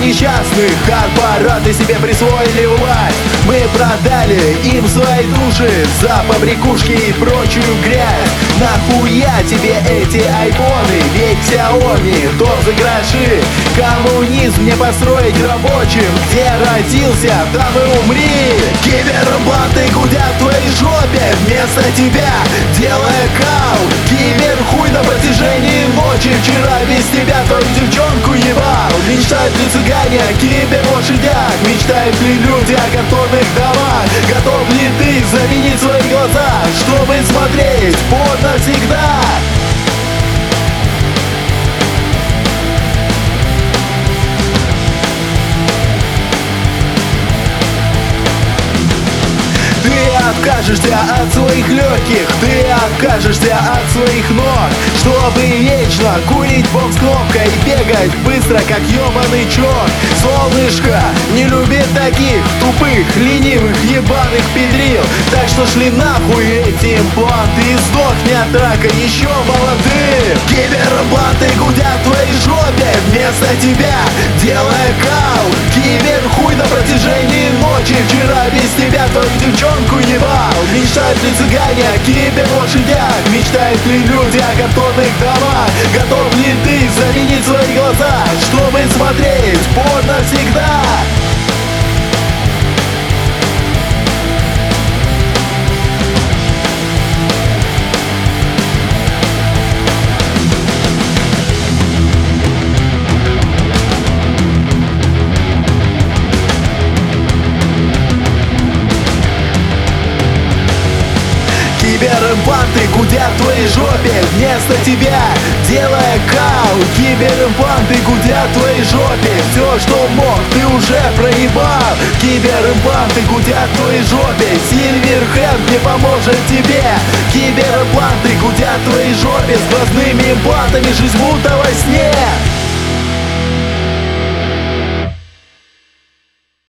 несчастных корпораты себе присвоили власть. Мы продали им свои души за побрякушки и прочую грязь. Нахуя тебе эти айфоны? Ведь Xiaomi то за гроши. Коммунизм не построить рабочим. Где родился, там и умри. Киберимпланты гудят в твоей жопе вместо тебя, делая кал. Киберхуй на протяжении ночи. Вчера без тебя твою девчонку ебал. Мечтают ли цыгане о киберлошадях? Мечтают ли люди о картонных домах? Готов ли ты заменить свои глаза, чтобы смотреть порно всегда? Ты откажешься от своих легких, ты откажешься от своих ног, чтобы вечно курить бомб с кнопкой и бегать быстро, как ебаный черт. Солнышко не любит таких тупых, ленивых, ебаных педрил. Так что шли нахуй эти импланты и сдохни от рака еще молодым. Киберимпланты гудят в твоей жопе вместо тебя, делая кал. Киберхуй на протяжении ночи. Вчера без тебя твою девчонку ебал. Мечтают ли цыгане о киберлошадях? Мечтают ли люди о картонных домах? Готов ли ты заменить свои глаза, чтобы смотреть порно всегда? Киберимпланты гудят в твоей жопе вместо тебя, делая кал. Киберимпланты гудят в твоей жопе. Все, что мог, ты уже проебал. Киберимпланты гудят в твоей жопе. Silverhand не поможет тебе. Киберимпланты гудят в твоей жопе. С глазными имплантами жизнь будто во сне.